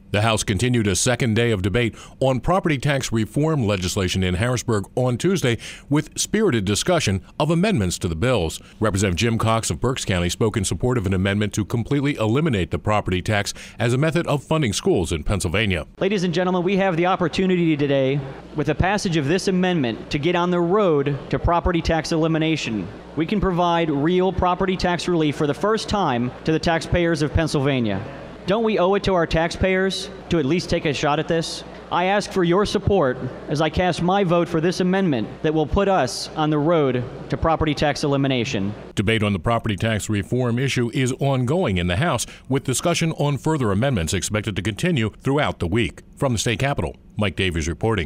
The House continued a second day of debate on property tax reform legislation in Harrisburg on Tuesday with spirited discussion of amendments to the bills. Representative Jim Cox of Berks County spoke in support of an amendment to completely eliminate the property tax as a method of funding schools in Pennsylvania. Ladies and gentlemen, we have the opportunity today, with the passage of this amendment, to get on the road to property tax elimination. We can provide real property tax relief for the first time to the taxpayers of Pennsylvania. Don't we owe it to our taxpayers to at least take a shot at this? I ask for your support as I cast my vote for this amendment that will put us on the road to property tax elimination. Debate on the property tax reform issue is ongoing in the House, with discussion on further amendments expected to continue throughout the week. From the state capitol, Mike Davies reporting.